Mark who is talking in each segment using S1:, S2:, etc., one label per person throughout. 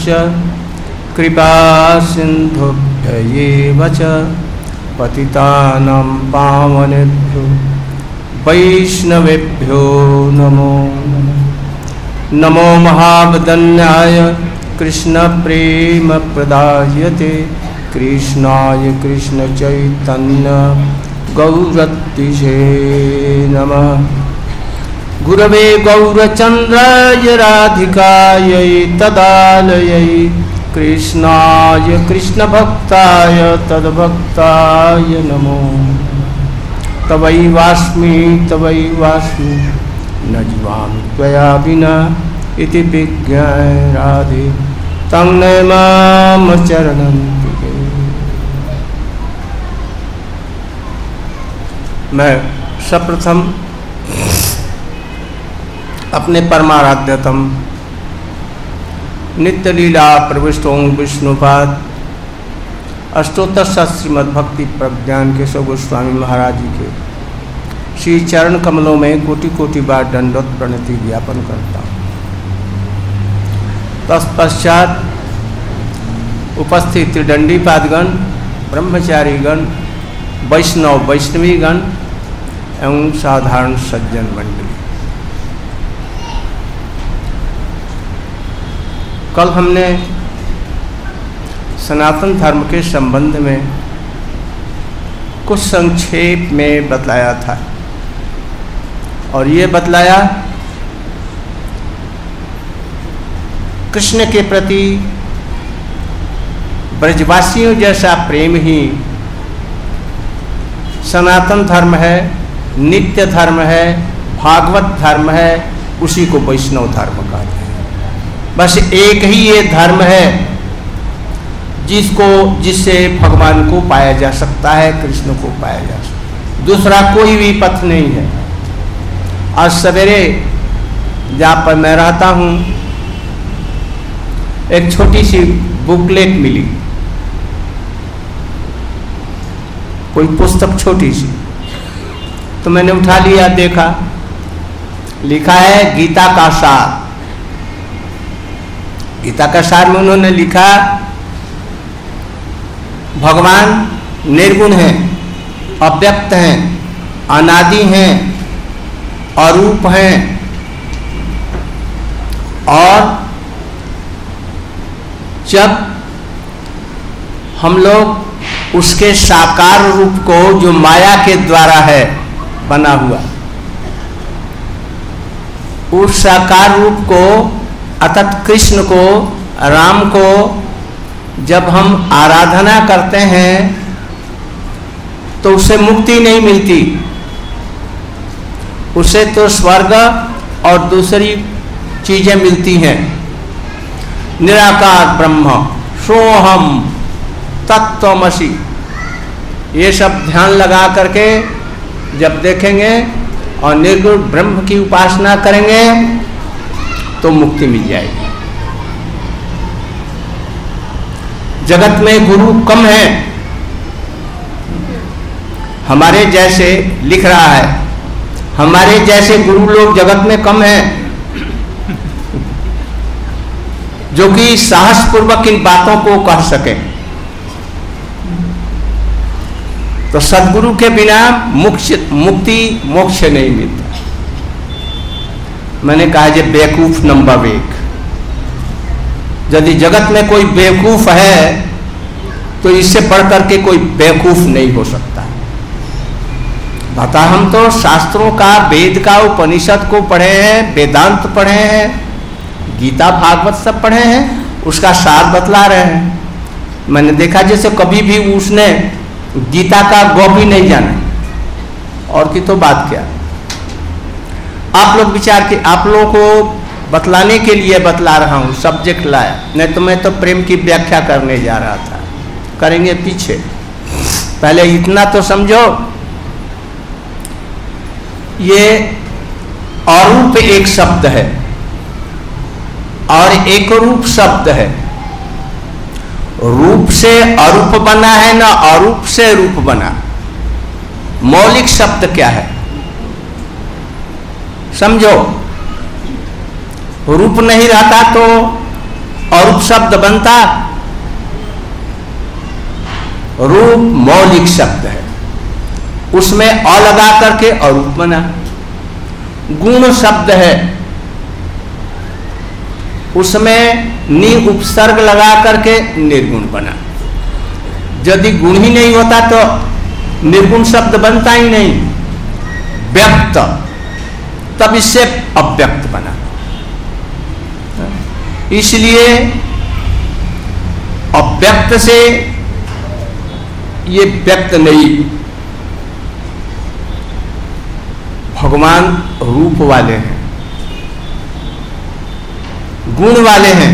S1: कृपा सिन्धुभ्य एव च पतितानां पावनेभ्यो वैष्णवेभ्यो नमो नमो महावदन्याय कृष्णप्रेमप्रदायते कृष्णाय कृष्णचैतन्य गौरतिषे नमः गुरवे गौरचन्द्राय राधिकायै तदालयै कृष्णाय कृष्णभक्ताय तद्भक्ताय नमो तवैवास्मि न जीवामि त्वया विना इति विज्ञाय राधे तं नमाम चरणन्तिके। मैं सप्रथम अपने परमाराध्यतम नित्य लीला प्रविष्टों विष्णुपाद अष्टोत्तर श्रीमद्भक्ति प्रज्ञान केशव गोस्वामी महाराज जी के श्री चरण कमलों में कोटि कोटि बार दंडवत प्रणति ज्ञापन करता हूँ। तत्पश्चात उपस्थित त्रिदंडी पादगण, ब्रह्मचारीगण, वैष्णव वैष्णवीगण एवं साधारण सज्जन मंडली, कल हमने सनातन धर्म के संबंध में कुछ संक्षेप में बतलाया था और ये बतलाया कृष्ण के प्रति ब्रजवासियों जैसा प्रेम ही सनातन धर्म है, नित्य धर्म है, भागवत धर्म है, उसी को वैष्णव धर्म कहते हैं। बस एक ही ये धर्म है जिससे भगवान को पाया जा सकता है, कृष्ण को पाया जा सकता है, दूसरा कोई भी पथ नहीं है। आज सवेरे जहाँ पर मैं रहता हूँ एक छोटी सी बुकलेट मिली, कोई पुस्तक छोटी सी, तो मैंने उठा लिया, देखा लिखा है गीता का सार। गीता का सार में उन्होंने लिखा भगवान निर्गुण हैं, अव्यक्त हैं, अनादि हैं, अरूप हैं और जब हम लोग उसके साकार रूप को जो माया के द्वारा है बना हुआ, उस साकार रूप को अर्थात कृष्ण को, राम को जब हम आराधना करते हैं तो उससे मुक्ति नहीं मिलती, उससे तो स्वर्ग और दूसरी चीजें मिलती हैं। निराकार ब्रह्म, सोहम तत्त्वमसि, ये सब ध्यान लगा करके जब देखेंगे और निर्गुण ब्रह्म की उपासना करेंगे तो मुक्ति मिल जाएगी। जगत में गुरु कम है, हमारे जैसे लिख रहा है, हमारे जैसे गुरु लोग जगत में कम हैं जो कि साहस पूर्वक इन बातों को कह सके। तो सद्गुरु के बिना मुक्ति मोक्ष नहीं मिलता। मैंने कहा जे बेवकूफ नंबर 1, यदि जगत में कोई बेवकूफ है तो इससे बढ़ करके कोई बेवकूफ नहीं हो सकता। बता, हम तो शास्त्रों का, वेद का, उपनिषद को पढ़े हैं, वेदांत पढ़े हैं, गीता भागवत सब पढ़े हैं, उसका सार बतला रहे हैं। मैंने देखा जैसे कभी भी उसने गीता का गौ भी नहीं जाना, और की तो बात क्या। आप लोग विचार के, आप लोगों को बतलाने के लिए बतला रहा हूँ, सब्जेक्ट लाया, नहीं तो मैं तो प्रेम की व्याख्या करने जा रहा था। करेंगे पीछे, पहले इतना तो समझो, ये अरूप एक शब्द है और एक रूप शब्द है। रूप से अरूप बना है ना अरूप से रूप बना। मौलिक शब्द क्या है समझो। रूप नहीं रहता तो अरूप शब्द बनता? रूप मौलिक शब्द है, उसमें अ लगा करके अरूप बना। गुण शब्द है, उसमें नि उपसर्ग लगा करके निर्गुण बना। यदि गुण ही नहीं होता तो निर्गुण शब्द बनता ही नहीं। व्यक्त, तब इससे अव्यक्त बना। इसलिए अव्यक्त से ये व्यक्त नहीं। भगवान रूप वाले हैं, गुण वाले हैं।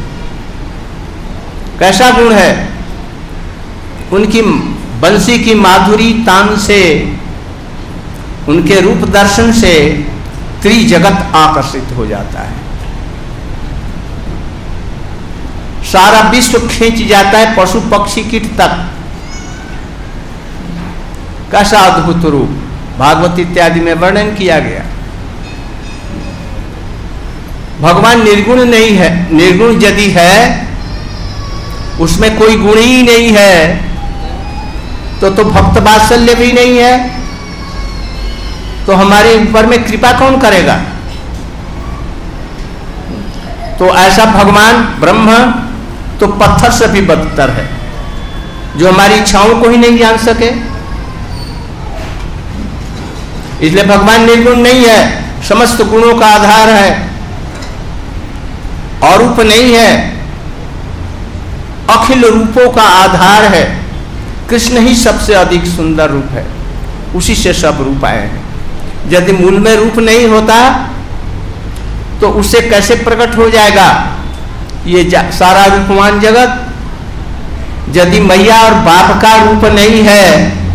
S1: कैसा गुण है? उनकी बंसी की माधुरी तान से, उनके रूप दर्शन से त्रिजगत आकर्षित हो जाता है। सारा विश्व खींच जाता है, पशु पक्षी कीट तक। कैसा अद्भुत रूप भागवत इत्यादि में वर्णन किया गया। भगवान निर्गुण नहीं है। निर्गुण यदि है, उसमें कोई गुण ही नहीं है, तो भक्त वात्सल्य भी नहीं है, तो हमारे ऊपर में कृपा कौन करेगा? तो ऐसा भगवान ब्रह्म तो पत्थर से भी बदतर है, जो हमारी इच्छाओं को ही नहीं जान सके। इसलिए भगवान निर्गुण नहीं है, समस्त गुणों का आधार है। अरूप नहीं है, अखिल रूपों का आधार है। कृष्ण ही सबसे अधिक सुंदर रूप है, उसी से सब रूप आए हैं। यदि मूल में रूप नहीं होता तो उससे कैसे प्रकट हो जाएगा ये सारा रूपवान जगत? यदि मैया और बाप का रूप नहीं है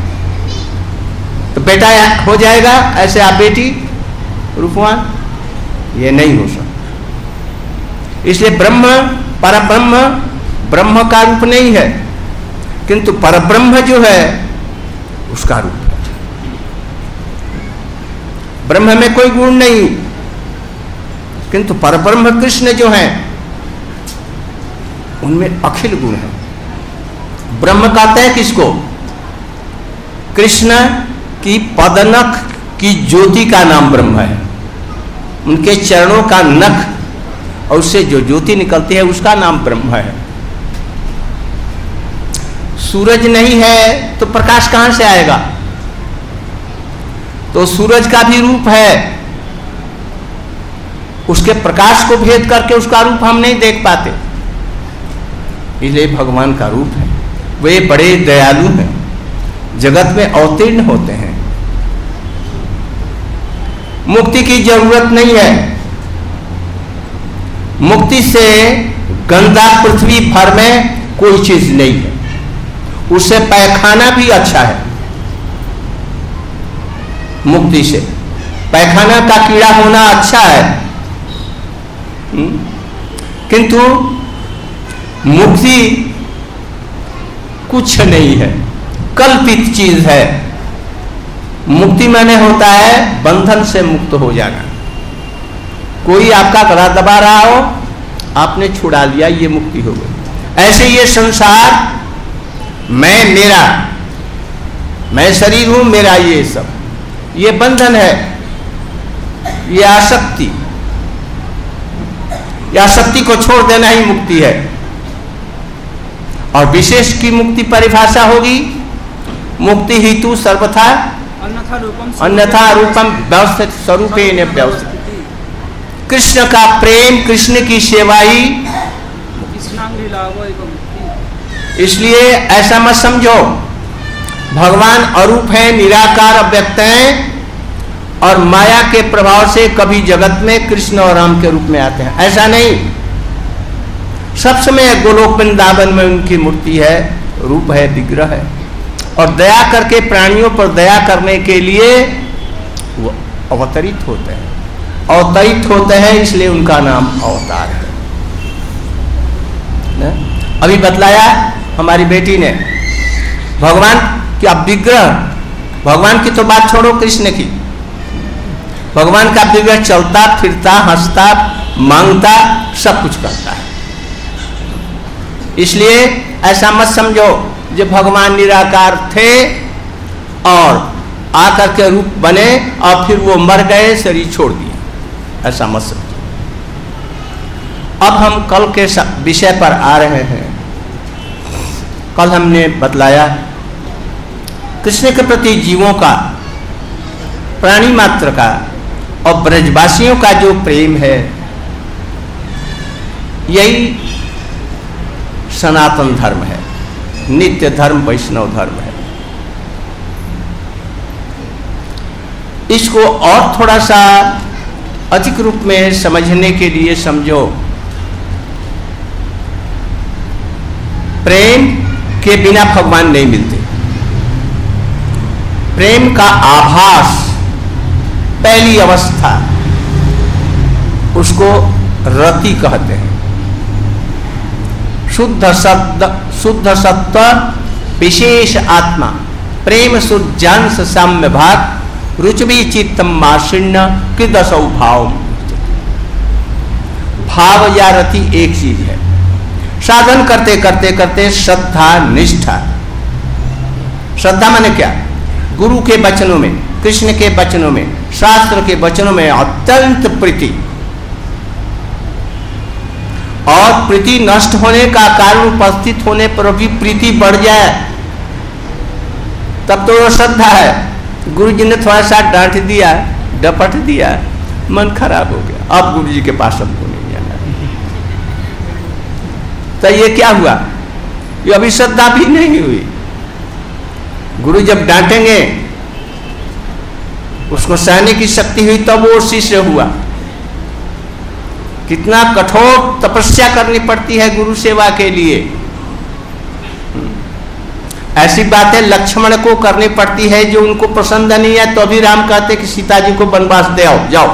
S1: तो बेटा हो जाएगा ऐसे, आप बेटी रूपवान? ये नहीं हो सकता। इसलिए ब्रह्म, परब्रह्म ब्रह्म का रूप नहीं है, किंतु परब्रह्म जो है उसका रूप है। ब्रह्म में कोई गुण नहीं, किंतु परब्रह्म कृष्ण जो है उनमें अखिल गुण है। ब्रह्म कहते हैं किसको? कृष्ण की पदनख की ज्योति का नाम ब्रह्म है। उनके चरणों का नख और उससे जो ज्योति निकलती है उसका नाम ब्रह्म है। सूरज नहीं है तो प्रकाश कहां से आएगा? तो सूरज का भी रूप है, उसके प्रकाश को भेद करके उसका रूप हम नहीं देख पाते। इसलिए भगवान का रूप है। वे बड़े दयालु हैं, जगत में अवतीर्ण होते हैं। मुक्ति की जरूरत नहीं है। मुक्ति से गंदा पृथ्वी भर में कोई चीज नहीं है। उससे पैखाना भी अच्छा है। मुक्ति से पैखाना का कीड़ा होना अच्छा है, किंतु मुक्ति कुछ नहीं है, कल्पित चीज है। मुक्ति माने होता है बंधन से मुक्त हो जाना। कोई आपका गला दबा रहा हो, आपने छुड़ा लिया, ये मुक्ति हो गई। ऐसे ये संसार, मैं मेरा, मैं शरीर हूं, मेरा ये सब, ये बंधन है, ये आसक्ति। ये आसक्ति को छोड़ देना ही मुक्ति है। और विशेष की मुक्ति परिभाषा होगी, मुक्ति हेतु सर्वथा अन्यथा रूपम व्यवस्थित स्वरूपेण व्यवस्थित। कृष्ण का प्रेम, कृष्ण की सेवा ही। इसलिए ऐसा मत समझो भगवान अरूप है, निराकार, अव्यक्त हैं और माया के प्रभाव से कभी जगत में कृष्ण और राम के रूप में आते हैं, ऐसा नहीं। सब समय गोलोक वृंदावन में उनकी मूर्ति है, रूप है, विग्रह है। और दया करके प्राणियों पर दया करने के लिए वो अवतरित होते हैं। अवतरित होते हैं इसलिए उनका नाम अवतार है। अभी बतलाया हमारी बेटी ने, भगवान की अब विग्रह, भगवान की तो बात छोड़ो, कृष्ण की। भगवान का विग्रह चलता फिरता, हंसता, मांगता, सब कुछ करता है। इसलिए ऐसा मत समझो जो भगवान निराकार थे और आकर के रूप बने और फिर वो मर गए, शरीर छोड़ दिए, ऐसा मत समझो। अब हम कल के विषय पर आ रहे हैं। कल हमने बतलाया कृष्ण के प्रति जीवों का, प्राणी मात्र का और ब्रजवासियों का जो प्रेम है, यही सनातन धर्म है, नित्य धर्म, वैष्णव धर्म है। इसको और थोड़ा सा अधिक रूप में समझने के लिए समझो, प्रेम के बिना भगवान नहीं मिलते। प्रेम का आभास, पहली अवस्था, उसको रति कहते हैं। शुद्ध सत्व विशेष आत्मा, प्रेम शुद्धांश साम्य भाग, रुचि चित्तम माशिण्य कृदसौ भाव। भाव या रति एक चीज है। साधन करते करते करते श्रद्धा, निष्ठा। श्रद्धा माने क्या? गुरु के वचनों में, कृष्ण के वचनों में, शास्त्र के वचनों में अत्यंत प्रीति, और प्रीति नष्ट होने का कारण उपस्थित होने पर भी प्रीति बढ़ जाए तब तो वो श्रद्धा है। गुरु जी ने थोड़ा सा डांट दिया, डपट दिया, मन खराब हो गया, अब गुरु जी के पास हमको नहीं आना। तो ये क्या हुआ? ये अभी श्रद्धा भी नहीं हुई। गुरु जब डांटेंगे, उसको सहने की शक्ति हुई तब वो शिष्य हुआ। कितना कठोर तपस्या करनी पड़ती है गुरु सेवा के लिए। ऐसी बातें लक्ष्मण को करनी पड़ती है जो उनको पसंद नहीं है, तो अभी राम कहते कि सीता जी को वनवास दे आओ, जाओ।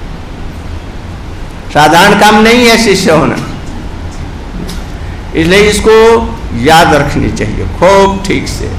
S1: साधारण काम नहीं है शिष्य होना, इसलिए इसको याद रखनी चाहिए खूब ठीक से।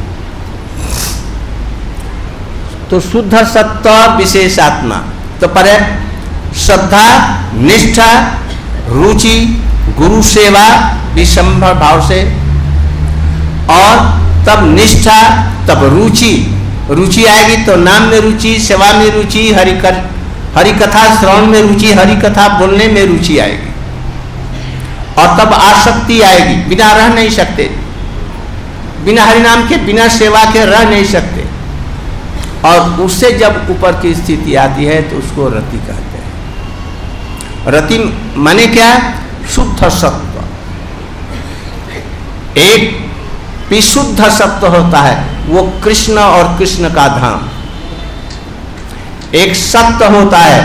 S1: तो शुद्ध सत्व विशेष आत्मा, तो पर श्रद्धा, निष्ठा, रुचि, गुरु सेवा विशंभर भाव से, और तब निष्ठा, तब रुचि। रुचि आएगी तो नाम में रुचि, सेवा में रुचि, हरिकथा श्रवण में रुचि, हरिकथा बोलने में रुचि आएगी, और तब आसक्ति आएगी। बिना रह नहीं सकते, बिना हरिनाम के, बिना सेवा के रह नहीं सकते। और उससे जब ऊपर की स्थिति आती है तो उसको रति कहते हैं। रति माने क्या? शुद्ध सत्व। एक विशुद्ध सत्व होता है, वो कृष्ण और कृष्ण का धाम। एक सत्य होता है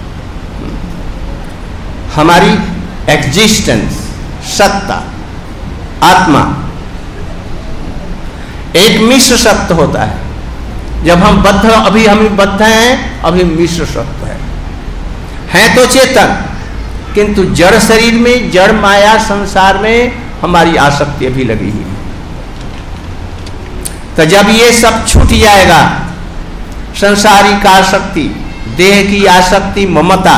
S1: हमारी एग्जिस्टेंस, सत्ता, आत्मा। एक मिश्र सत्य होता है, जब हम बद्ध, अभी हम बद्ध हैं, अभी मिश्र सत्व है तो चेतन, किंतु जड़ शरीर में, जड़ माया संसार में हमारी आसक्ति अभी लगी हुई है। तो जब ये सब छूट जाएगा, संसारिक आसक्ति, देह की आसक्ति, ममता,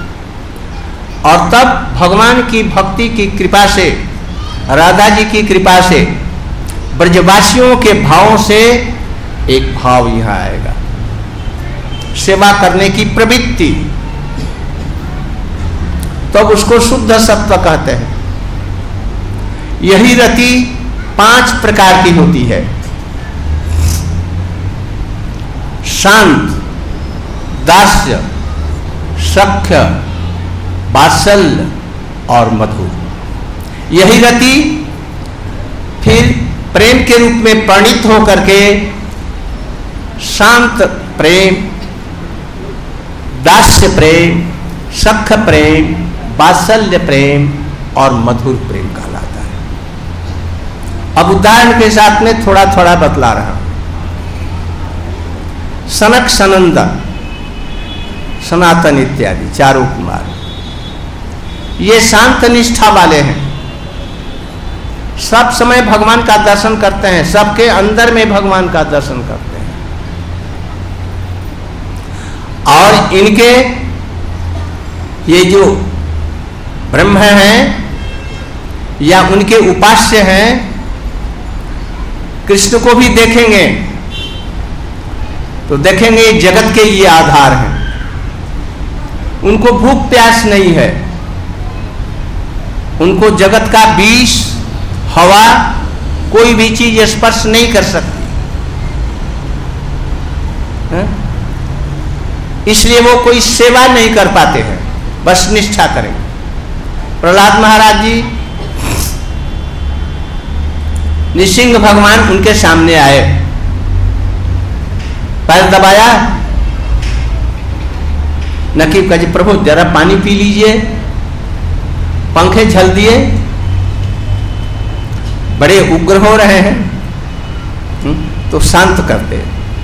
S1: और तब भगवान की भक्ति की कृपा से, राधा जी की कृपा से, ब्रजवासियों के भावों से एक भाव यहां आएगा, सेवा करने की प्रवृत्ति, तब तो उसको शुद्ध सत्व कहते हैं। यही रति 5 प्रकार की होती है: शांत, दास्य, सख्य, वात्सल्य और मधुर। यही रति फिर प्रेम के रूप में परिणित होकर के शांत प्रेम, दास्य प्रेम, सख्य प्रेम, वात्सल्य प्रेम और मधुर प्रेम कहलाता है। अब उदाहरण के साथ में थोड़ा थोड़ा बतला रहा हूं। सनक, सनंदन, सनातन इत्यादि चारों कुमार, ये शांत निष्ठा वाले हैं, सब समय भगवान का दर्शन करते हैं, सबके अंदर में भगवान का दर्शन करते हैं। और इनके ये जो ब्रह्म हैं, या उनके उपास्य हैं, कृष्ण को भी देखेंगे तो देखेंगे जगत के ये आधार हैं, उनको भूख प्यास नहीं है, उनको जगत का विष, हवा, कोई भी चीज स्पर्श नहीं कर सकती है? इसलिए वो कोई सेवा नहीं कर पाते हैं, बस निष्ठा करें। प्रहलाद महाराज जी, नृसिंह भगवान उनके सामने आए, पैर दबाया, नकीब का जी प्रभु जरा पानी पी लीजिए, पंखे झल दिए, बड़े उग्र हो रहे हैं, तो शांत करते,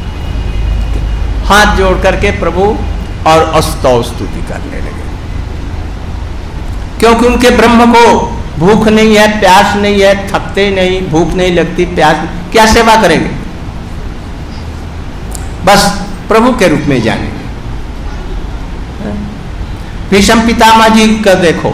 S1: हाथ जोड़ करके प्रभु और स्तव स्तुति करने लगे, क्योंकि उनके ब्रह्म को भूख नहीं है, प्यास नहीं है, थकते नहीं, भूख नहीं लगती, प्यास, क्या सेवा करेंगे, बस प्रभु के रूप में जानेंगे। भीष्म पितामह जी का देखो,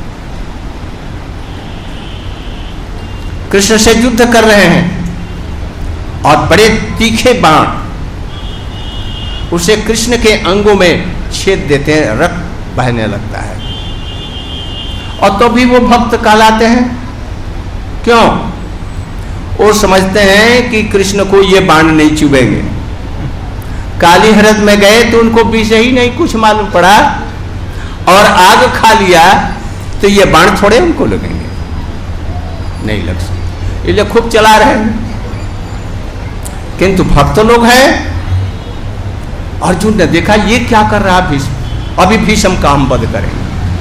S1: कृष्ण से युद्ध कर रहे हैं और बड़े तीखे बाण उसे कृष्ण के अंगों में छेद देते हैं, रक्त बहने लगता है, और तो भी वो भक्त कहलाते हैं। क्यों? वो समझते हैं कि कृष्ण को ये बाण नहीं चुभेंगे। काली हरद में गए तो उनको विषय ही नहीं कुछ मालूम पड़ा, और आग खा लिया तो ये बाण थोड़े उनको लगेंगे, नहीं लग सकते, इसलिए खूब चला रहे हैं। किंतु भक्त लोग हैं, अर्जुन ने देखा ये क्या कर रहा भीष्म, अभी भीष्म का हम वध करेंगे,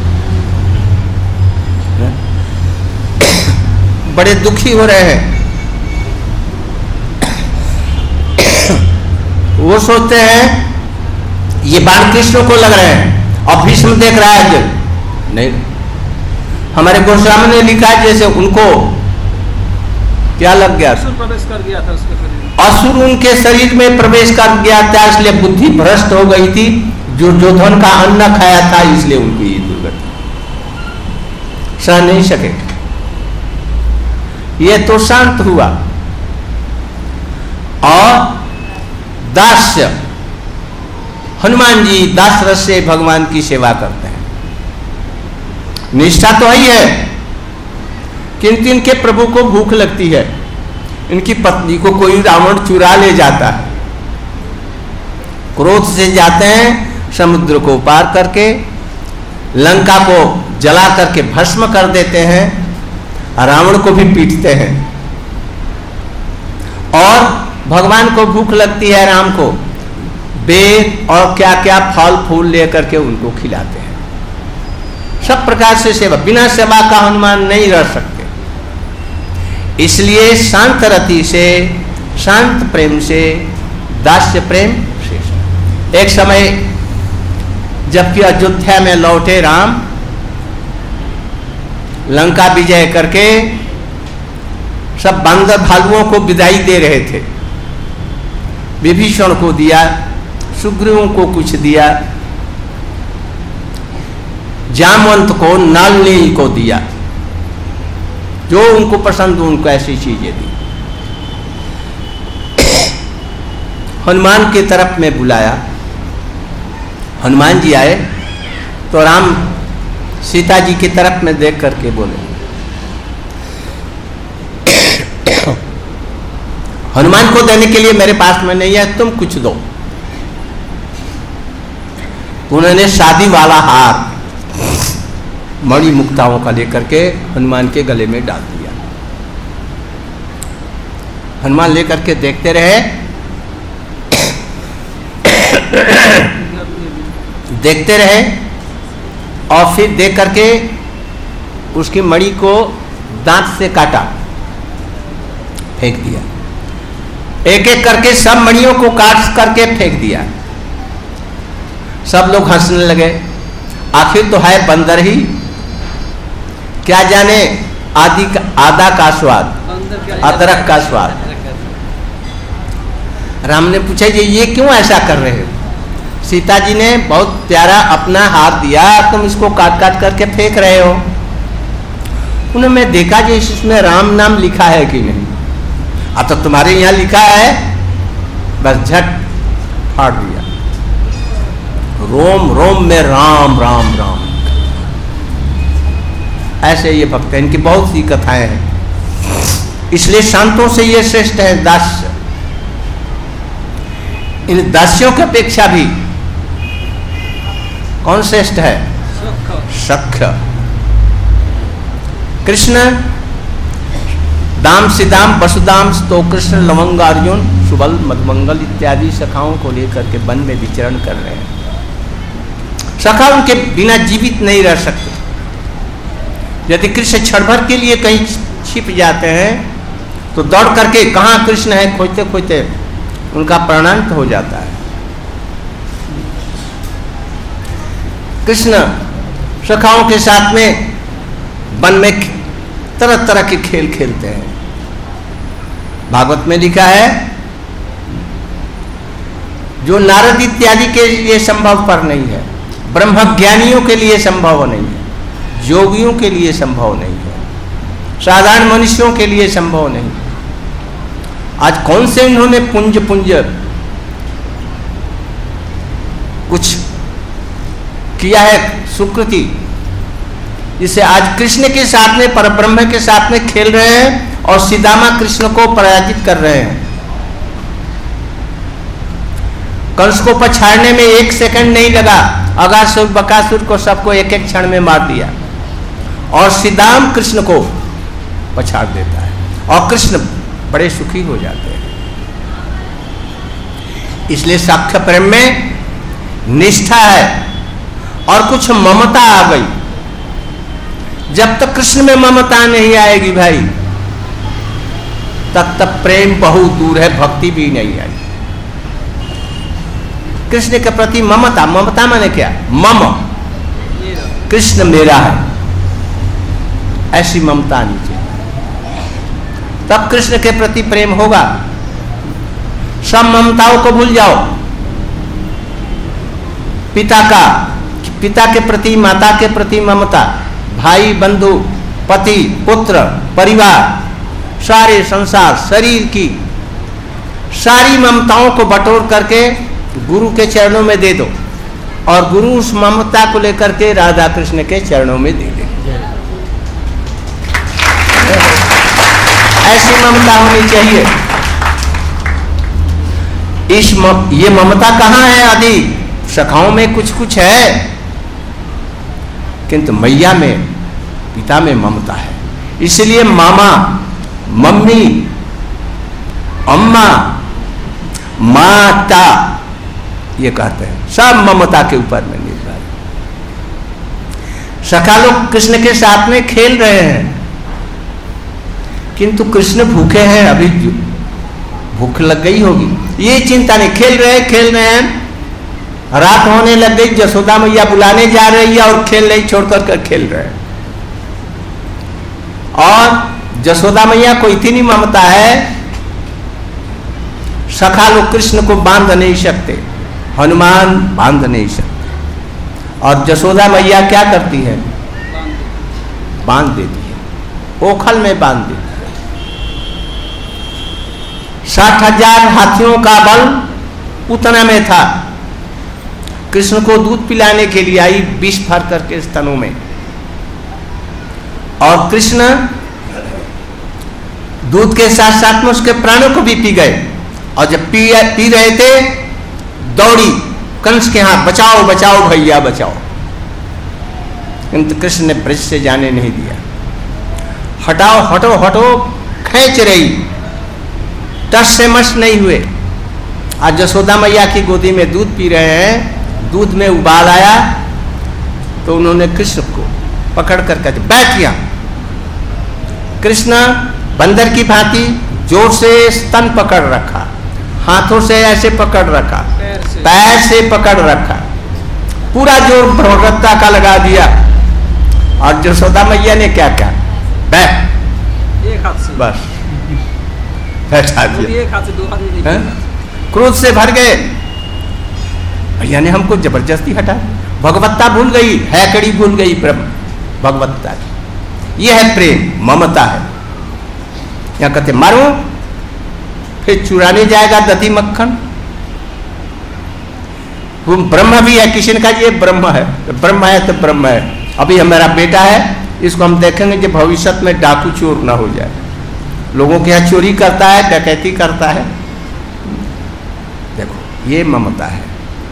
S1: बड़े दुखी हो रहे हैं। वो सोचते हैं ये बाण कृष्ण को लग रहे हैं, और भीष्म देख रहा है नहीं। हमारे गोस्वामी ने लिखा है जैसे उनको क्या लग गया,
S2: असुर प्रवेश कर गया था उसके शरीर में,
S1: असुर उनके शरीर में प्रवेश कर गया था, इसलिए बुद्धि भ्रष्ट हो गई थी, जो दुर्योधन का अन्न खाया था, इसलिए उनकी ये दुर्गति, सह नहीं सके। ये तो शांत हुआ। और दास्य, हनुमान जी दास रस से भगवान की सेवा करते हैं, निष्ठा तो ही है, किंतु इनके प्रभु को भूख लगती है, इनकी पत्नी को कोई रावण चुरा ले जाता है, क्रोध से जाते हैं, समुद्र को पार करके लंका को जला करके भस्म कर देते हैं, रावण को भी पीटते हैं, और भगवान को भूख लगती है, राम को बेर और क्या क्या फल फूल लेकर के उनको खिलाते हैं, सब प्रकार से सेवा, बिना सेवा का हनुमान नहीं रह सकते। इसलिए शांत रति से, शांत प्रेम से, दास्य प्रेम श्रेष्ठ। एक समय जबकि अयोध्या में लौटे राम, लंका विजय करके सब बांदर भालुओं को विदाई दे रहे थे, विभीषण को दिया, सुग्रीवों को कुछ दिया, जामवंत को, नालनील को दिया, जो उनको पसंद उनको ऐसी चीजें दी। हनुमान की तरफ में बुलाया, हनुमान जी आए तो राम सीता जी की तरफ में देख करके बोले, हनुमान को देने के लिए मेरे पास में नहीं है, तुम कुछ दो। उन्होंने शादी वाला हार मणि मुक्ताओं का लेकर के हनुमान के गले में डाल दिया। हनुमान लेकर के देखते रहे, देखते रहे, और फिर देख करके उसकी मणि को दांत से काटा, फेंक दिया, एक एक करके सब मणियों को काट करके फेंक दिया। सब लोग हंसने लगे, आखिर तो है बंदर ही, क्या जाने आदा का स्वाद, अदरक का स्वाद। राम ने पूछा ये क्यों ऐसा कर रहे हो? सीता जी ने बहुत प्यारा अपना हाथ दिया, तुम इसको काट काट करके फेंक रहे हो। उन्होंने देखा कि इसमें राम नाम लिखा है कि नहीं। तो तुम्हारे यहाँ लिखा है, बस झट फाड़ दिया, रोम रोम में राम राम राम। ऐसे ये भक्त हैं, इनकी बहुत सी कथाएं हैं। इसलिए संतों से ये श्रेष्ठ है दास्य। इन दास्यों की अपेक्षा भी कौन श्रेष्ठ है? सख्य। कृष्ण दाम सिदाम वसुदाम स्तो कृष्ण लवंग अर्जुन सुबल मधुमंगल इत्यादि सखाओं को लेकर के वन में विचरण कर रहे हैं। सखा उनके बिना जीवित नहीं रह सकते। यदि कृष्ण क्षण भर के लिए कहीं छिप जाते हैं तो दौड़ करके कहाँ कृष्ण है खोजते खोजते उनका प्राणांत हो जाता है। कृष्ण सखाओं के साथ में वन में तरह तरह के खेल खेलते हैं। भागवत में लिखा है, जो नारद इत्यादि के लिए संभव पर नहीं है, ब्रह्मज्ञानियों के लिए संभव नहीं है, योगियों के लिए संभव नहीं है, साधारण मनुष्यों के लिए संभव नहीं। आज कौन से इन्होंने पुंज पुंज कुछ किया है सुकृति, जिसे आज कृष्ण के साथ में परब्रह्म के साथ में खेल रहे हैं और सीदामा कृष्ण को पराजित कर रहे हैं। कंस को पछाड़ने में 1 सेकंड नहीं लगा, अगासुर बकासुर को सबको एक एक क्षण में मार दिया और सीदाम कृष्ण को पछाड़ देता है और कृष्ण बड़े सुखी हो जाते हैं। इसलिए साख्य प्रेम में निष्ठा है और कुछ ममता आ गई। जब तक कृष्ण में ममता नहीं आएगी भाई, तब तक प्रेम बहुत दूर है, भक्ति भी नहीं आई। कृष्ण के प्रति ममता, ममता माने क्या? मम, कृष्ण मेरा है, ऐसी ममता आनी चाहिए, तब कृष्ण के प्रति प्रेम होगा। सब ममताओं को भूल जाओ। पिता के प्रति, माता के प्रति ममता, भाई बंधु, पति पुत्र परिवार, सारे संसार, शरीर की सारी ममताओं को बटोर करके गुरु के चरणों में दे दो और गुरु उस ममता को लेकर के राधा कृष्ण के चरणों में दे दे। ऐसी ममता होनी चाहिए। ये ममता कहाँ है? आदि सखाओं में कुछ कुछ है, किंतु मैया में, पिता में ममता है। इसलिए मामा, मम्मी, अम्मा, माता ये कहते हैं, सब ममता के ऊपर में निर्भर है। सखा लोग कृष्ण के साथ में खेल रहे हैं, किंतु कृष्ण भूखे हैं, अभी भूख लग गई होगी, ये चिंता नहीं। खेल रहे हैं, रात होने लग गई, यशोदा मैया बुलाने जा रही है और खेल नहीं छोड़कर कर खेल रहे हैं। और यशोदा मैया को इतनी ममता है, सखा लोग कृष्ण को बांध नहीं सकते, हनुमान बांध नहीं सकते, और यशोदा मैया क्या करती है? बांध देती है, ओखल में बांध देती है। 60,000 हाथियों का बल उतना में था। कृष्ण को दूध पिलाने के लिए आई, विष भर करके स्तनों में, और कृष्ण दूध के साथ साथ में उसके प्राणों को भी पी गए। और जब पी रहे थे, दौड़ी कंस के हाथ, बचाओ बचाओ भैया बचाओ, किंतु कृष्ण ने ब्रज से जाने नहीं दिया। हटाओ हटो हटो खींच रही, टस से मस नहीं हुए। आज यशोदा मैया की गोदी में दूध पी रहे हैं, दूध में उबाल आया तो उन्होंने कृष्ण को पकड़ कर कहते बैठ गया। कृष्ण बंदर की भांति जोर से स्तन पकड़ रखा, हाथों से ऐसे पकड़ रखा, पैर से पकड़ रखा, पूरा जोर प्रभुता का लगा दिया। और यशोदा मैया ने क्या किया? बैठ,
S2: एक हाथ से
S1: बस बैठा दिया।
S2: एक हाथ से, 2 हाथ में नहीं।
S1: क्रोध से भर गए, भैया ने हमको जबरदस्ती हटा, भगवत्ता भूल गई, है कड़ी भूल गई भगवत्ता की। यह है प्रेम, ममता है। यहाँ कहते मारो फिर चुराने जाएगा दधी मक्खन। वो ब्रह्म भी है, किसी ने कहा ये ब्रह्म है, ब्रह्म है तो ब्रह्म है। अभी हमारा बेटा है, इसको हम देखेंगे कि भविष्य में डाकू चोर ना हो जाए। लोगों के यहाँ चोरी करता है, डकैती करता है। देखो ये ममता है।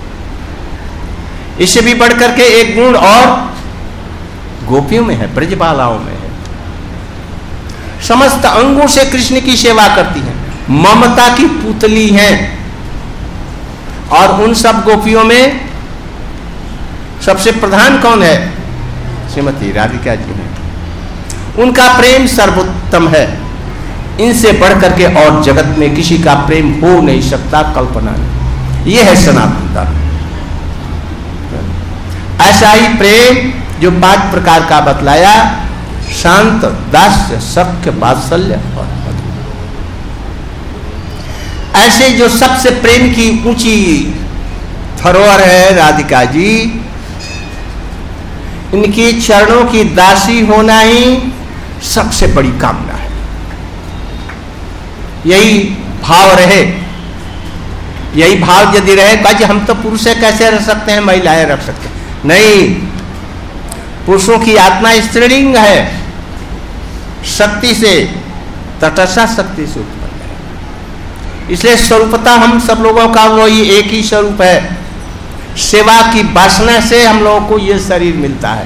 S1: इससे भी बढ़ करके एक गुण और गोपियों में है, ब्रजबालाओं में है। समस्त अंगों से कृष्ण की सेवा करती हैं, ममता की पुतली हैं। और उन सब गोपियों में सबसे प्रधान कौन है? श्रीमती राधिका जी हैं। उनका प्रेम सर्वोत्तम है। इनसे बढ़ करके और जगत में किसी का प्रेम हो नहीं सकता, कल्पना नहीं। यह है सनातन धर्म। ऐसा ही प्रेम जो 5 प्रकार का बतलाया, शांत, दास्य, सख्य, वात्सल्य और मधुर। ऐसे जो सबसे प्रेम की ऊंची धरोहर है राधिका जी, इनकी चरणों की दासी होना ही सबसे बड़ी कामना है। यही भाव रहे, यही भाव यदि रहे, बाजी हम तो पुरुष है कैसे रख सकते हैं, महिलाएं रख सकते हैं? नहीं, पुरुषों की आत्मा स्त्रीलिंग है, शक्ति से, तटस्था शक्ति से उत्पन्न है। इसलिए स्वरूपता हम सब लोगों का वही एक ही स्वरूप है। सेवा की वासना से हम लोगों को यह शरीर मिलता है।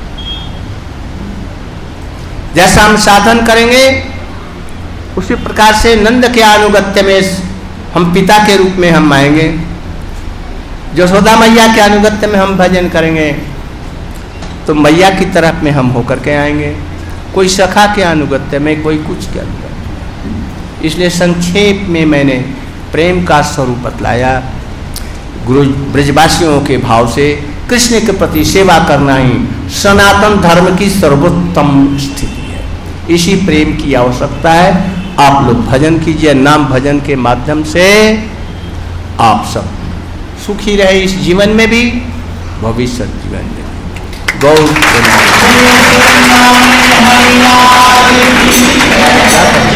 S1: जैसा हम साधन करेंगे उसी प्रकार से नंद के अनुगत्य में हम पिता के रूप में हम आएंगे। यशोदा मैया के अनुगत्य में हम भजन करेंगे तो मैया की तरफ में हम होकर के आएंगे। कोई सखा के अनुगत्य में, कोई कुछ के अनुगत्य। इसलिए संक्षेप में मैंने प्रेम का स्वरूप बतलाया। गुरु ब्रजवासियों के भाव से कृष्ण के प्रति सेवा करना ही सनातन धर्म की सर्वोत्तम स्थिति है। इसी प्रेम की आवश्यकता है। आप लोग भजन कीजिए, नाम भजन के माध्यम से आप सब सुखी रहे इस जीवन में भी, भविष्य जीवन में भी। गौ